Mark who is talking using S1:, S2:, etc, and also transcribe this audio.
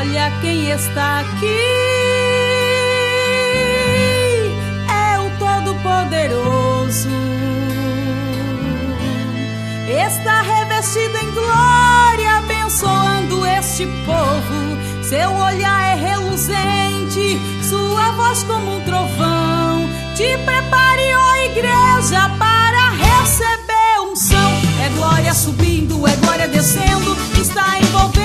S1: Olha quem está aqui, é o Todo-Poderoso. Está revestido em glória, abençoando este povo. Seu olhar é reluzente, sua voz como um trovão. Te prepare, ó igreja, para receber unção. É glória subindo, é glória descendo, está envolvendo